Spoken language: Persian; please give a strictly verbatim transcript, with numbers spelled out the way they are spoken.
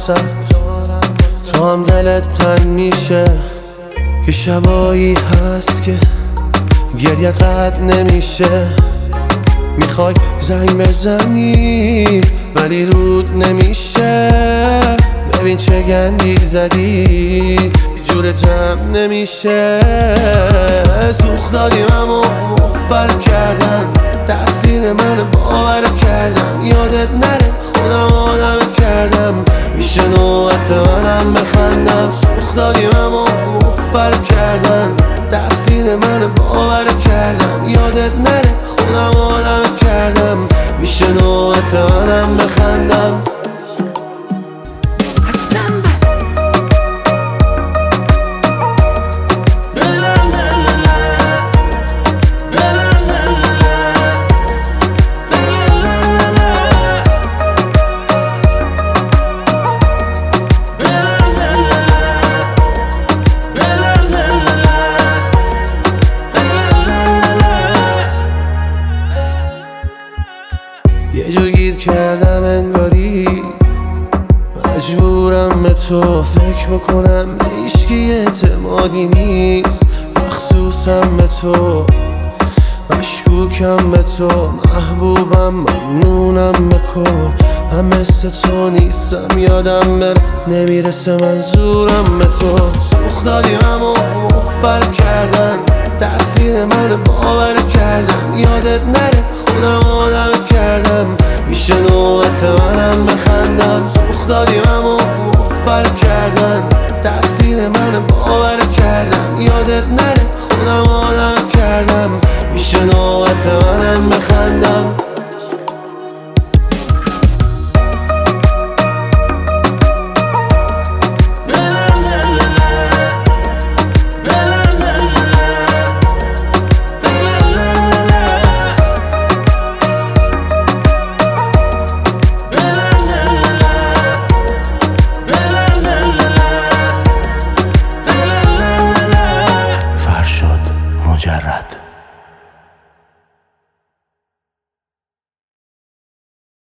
واسط، تو هم دلت تنگ میشه. یه شبایی هست که گریه قد نمیشه، میخوای زنگ بزنی ولی رود نمیشه. ببین چه گندی زدی جور جمع نمیشه. سوخت دادیم اما مفر کردن، تقصیر من باورت کردم. یادت نره خودم آدمت کردم، میشه نوبت منم بخندم. سوخت دادیم اما مفر کردن، تقصیر من باورت کردم. یادت نره خودم آدمت کردم، میشه نوبت منم بخندم. یه جو گیر کردم انگاری، مجبورم به تو فکر بکنم. به هیچکی اعتمادی نیست مخصوصم به تو، مشکوکم به تو، محبوبم ممنونم بکن. من مثل تو نیستم یادم بر نمیرسه منظورم به تو. سوخت دادیم اما مفر کردن، تقصیر من باورت کردم. یادت نره خودم آدمت کردم، میشه نوبت منم بخندم. سوخت دادیم اما مفر کردن، تقصیر من باورت کردم. یادت نره خودم آدمت کردم، میشه نوبت منم بخندم.